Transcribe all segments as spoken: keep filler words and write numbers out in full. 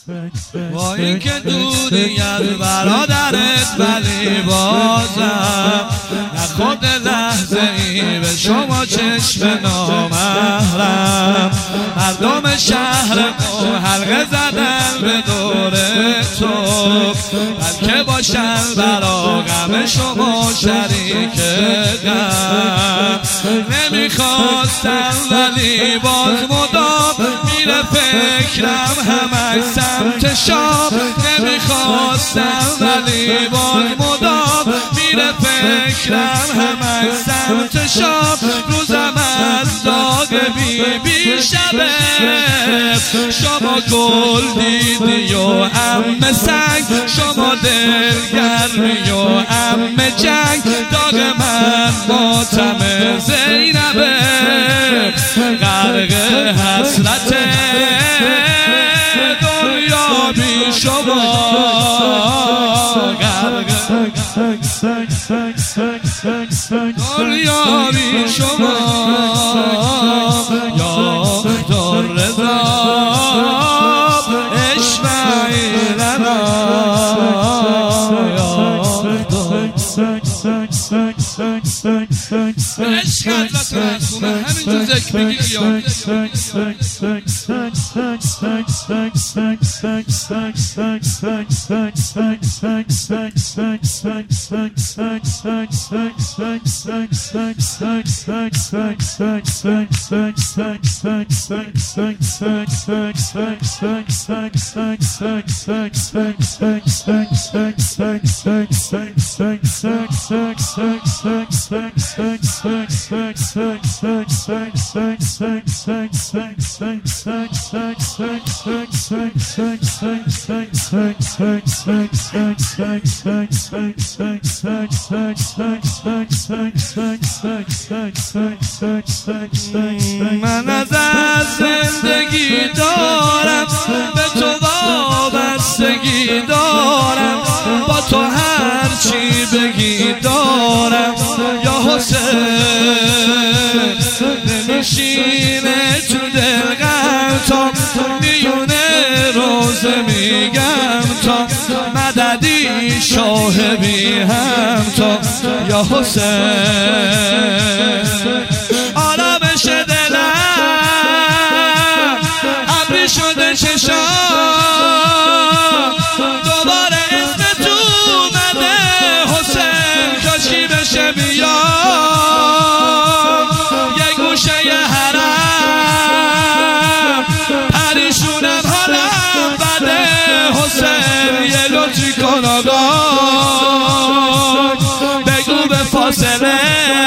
وای که دودی از برادرت ولی بازم نخود لحظه ای به شما چشم نامحرم. مردم شهر ما حلقه زدن به دور تو بلکه باشن برا غم شما شریک غم. نمیخواستم ولی باز مدام میره فکرم همش سمت شام. نمیخواستم ولی باز مدام میره فکرم همش سمت شام. روزم از داغ بی بی شبه شما گل دیدی و ام سنگ. شما دلگرمی و ام جنگ. داغ من ماتم زینبه غرق حسرت دنیا بی شما. غرق دنیا بی شما. یا دکتر رضا اشمعیلنا عشقت و ترسونه همینجا ذکر بگیر یا من از زندگی دارم به تو وابستگی دارم. با تو هر چی بگی دارم یا حسین. نمیشینه تو دل غم تا میونه روزه میگم تا مددی شاه بی هم تا یا حسین. آرامش دلم ابری شده چشام. دوباره اسم تو اومده حسین. کاشکی بشه بیام یه گوشه حرم. پریشونم حالم بده حسین. یه لطفی کن آقا بگو به فاصله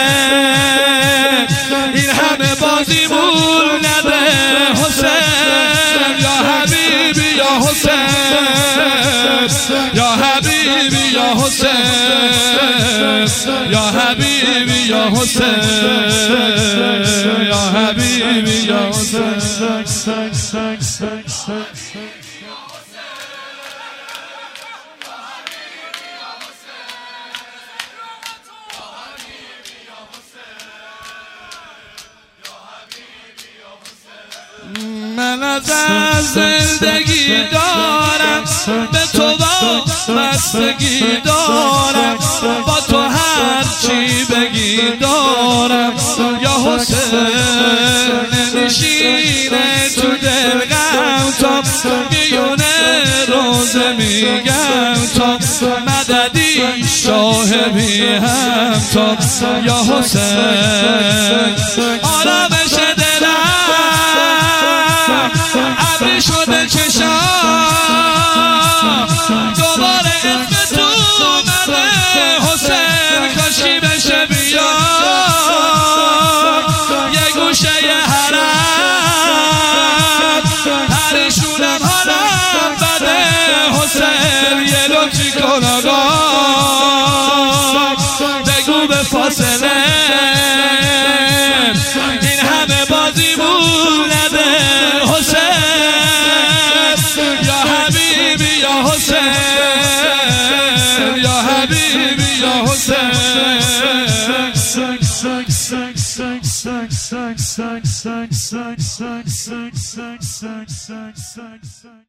این همه بازیمون نده حسین. یا حبیبی یا حسین. یا حبیبی یا حسین. یا حبیبی یا حسین. یا حبیبی یا حسین. من از زندگی دارم به تو وابستگی دارم. با تو هر چی بگی دارم یا حسین. نمیشینه تو دل غم تا میونه روزه میگم تا مددی شاه بی هم تا یا حسین. آرامش دلم ابری شده چشام. دوباره اسم تو اومده حسین. کاشکی بشه بیام یه گوشه حرم. پریشونم حالم بده حسین. یه لطفی کن آقا بگو به فاصله این همه بازیمون نده حسین. یا حبیبی یا حسین. یا حبیبی یا حسین.